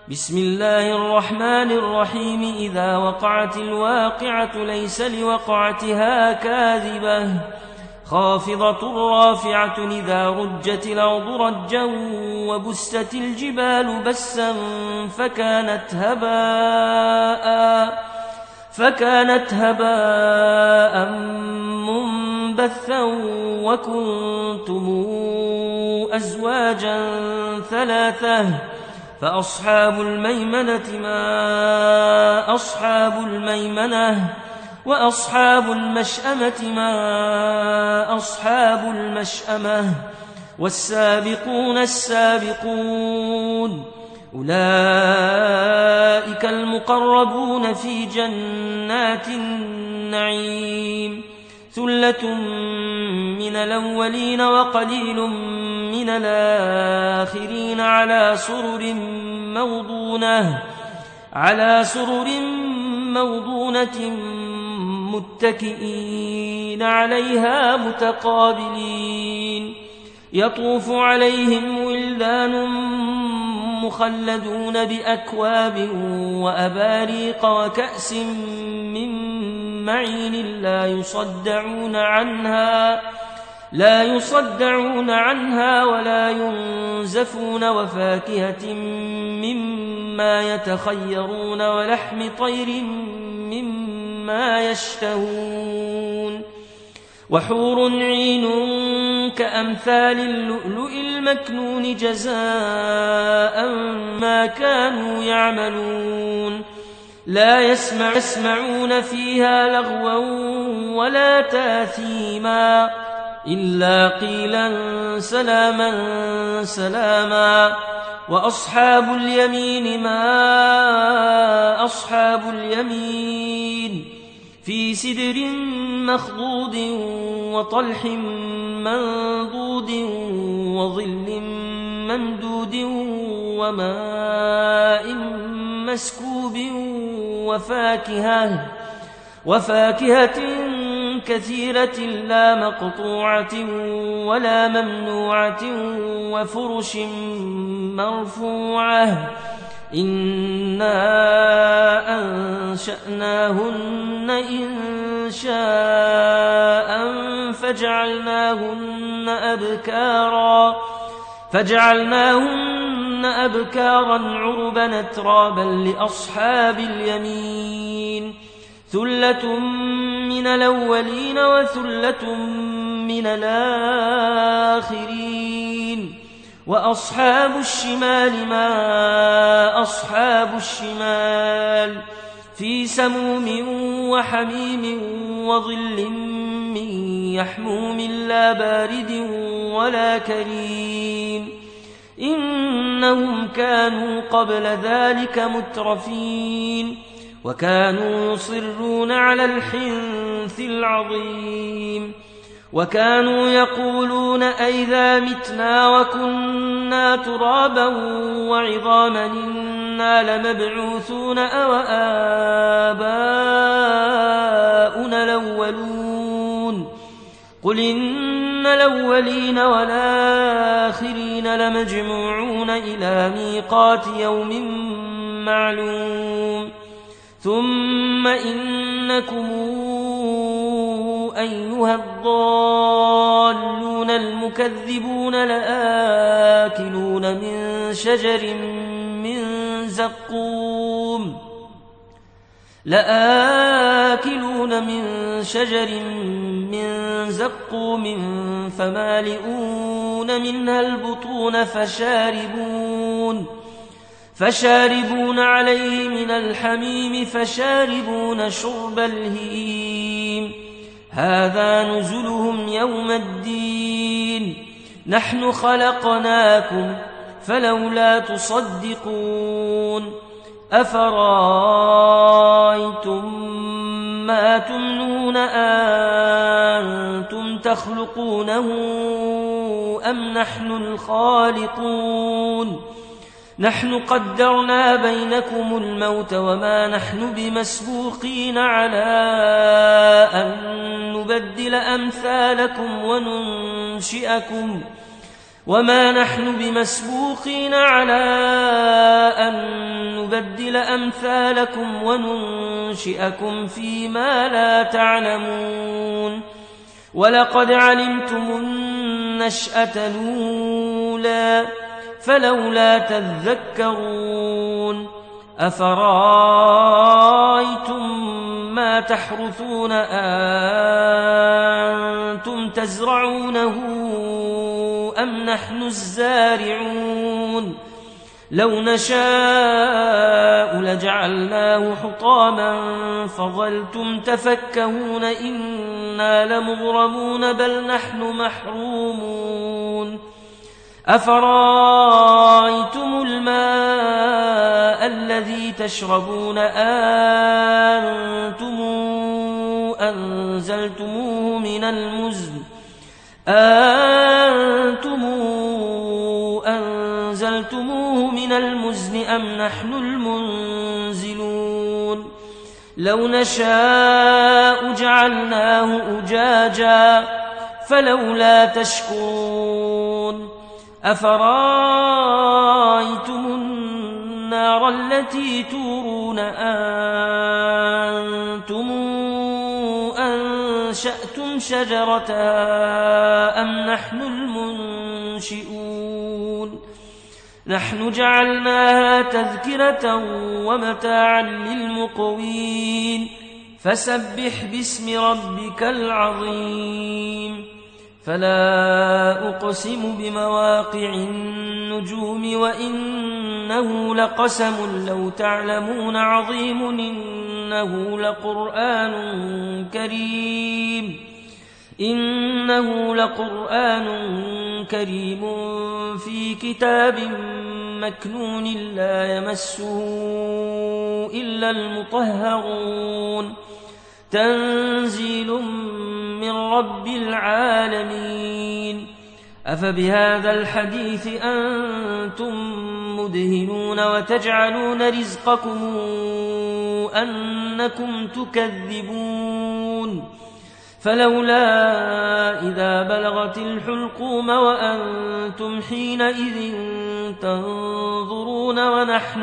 بسم الله الرحمن الرحيم إذا وقعت الواقعة ليس لوقعتها كاذبة خافضة رافعة إذا رجت الأرض رجا وبست الجبال بسا فكانت هباء منبثا وكنتم أزواجا ثلاثة فأصحاب الميمنة ما أصحاب الميمنة وأصحاب المشأمة ما أصحاب المشأمة والسابقون السابقون أولئك المقربون في جنات النعيم ثلة من الأولين وقليل من الآخرين على سرر موضونة متكئين عليها متقابلين يطوف عليهم ولدان مخلدون بأكواب وأباريق وكأس من معين لا يصدعون عنها ولا ينزفون وفاكهة مما يتخيرون ولحم طير مما يشتهون وحور عين كأمثال اللؤلؤ المكنون جزاء ما كانوا يعملون لا يسمعون فيها لغوا ولا تاثيما إلا قيلا سلاما سلاما وأصحاب اليمين ما أصحاب اليمين في سدر مخضود وطلح منضود وظل ممدود وماء مسكوب وفاكهة كثيرة لا مقطوعة ولا ممنوعة وفرش مرفوعة إنا أنشأناهن إنشاء فجعلناهن أبكارا عربا أترابا لأصحاب اليمين ثلة من الأولين وثلة من الآخرين وأصحاب الشمال ما أصحاب الشمال في سموم وحميم وظل من يحموم لا بارد ولا كريم إنهم كانوا قبل ذلك مترفين وكانوا يصرون على الحنث العظيم وكانوا يقولون أئذا متنا وكنا ترابا وعظاما إنا لمبعوثون أو آباؤنا الأولون قل إن الأولين والآخرين لمجموعون إلى ميقات يوم معلوم ثم إنكم أيها الضالون المكذبون لآكلون من شجر من زقوم فمالئون منها البطون فشاربون عليه من الحميم فشاربون شرب الهيم هذا نزلهم يوم الدين نحن خلقناكم فلولا تصدقون أفرأيتم ما تمنون أنتم تخلقونه أم نحن الخالقون نحن قدرنا بينكم الموت وما نحن بمسبوقين على أن نبدل أمثالكم وننشئكم وما نحن بمسبوقين على أن نبدل أمثالكم وننشئكم فيما لا تعلمون ولقد علمتم النشأة الأولى فلولا تذكرون أفرأيتم ما تحرثون أنتم تزرعونه أم نحن الزارعون لو نشاء لجعلناه حطاما فظلتم تفكهون إنا لمغرمون بل نحن محرومون أفرأيتم الماء الذي تشربون أنتم أنزلتموه من المزن أم نحن المنزلون لو نشاء جعلناه أجاجا فلولا تشكرون أفرأيتم النار التي تورون أنتم أنشأتم شجرتها أم نحن المنشئون نحن جعلناها تذكرة ومتاعا للمقوين فسبح باسم ربك العظيم فلا أقسم بمواقع النجوم وإنه لقسم لو تعلمون عظيم إنه لقرآن كريم في كتاب مكنون لا يمسه إلا المطهرون تنزيل من رب العالمين أفبهذا الحديث أنتم مدهنون وتجعلون رزقكم أنكم تكذبون فلولا إذا بلغت الحلقوم وأنتم حينئذ تنظرون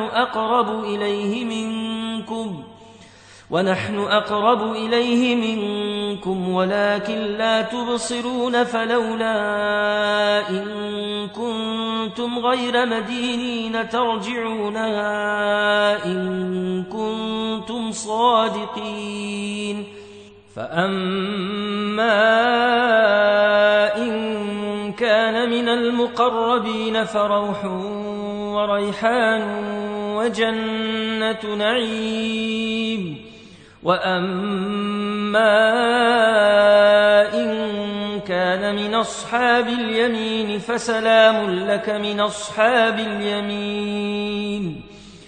ونحن أقرب إليه منكم ولكن لا تبصرون فلولا إن كنتم غير مدينين ترجعونها إن كنتم صادقين فأما إن كان من المقربين فروح وريحان وجنة نعيم وأما إن كان من أصحاب اليمين فسلام لك من أصحاب اليمين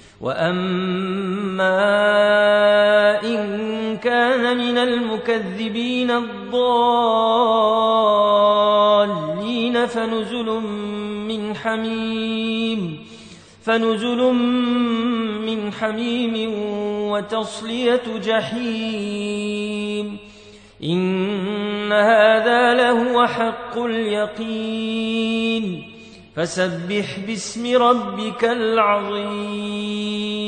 وأما إن كان من المكذبين الضالين فنزل من حميم وتصلية جحيم إن هذا لهو حق اليقين فسبح باسم ربك العظيم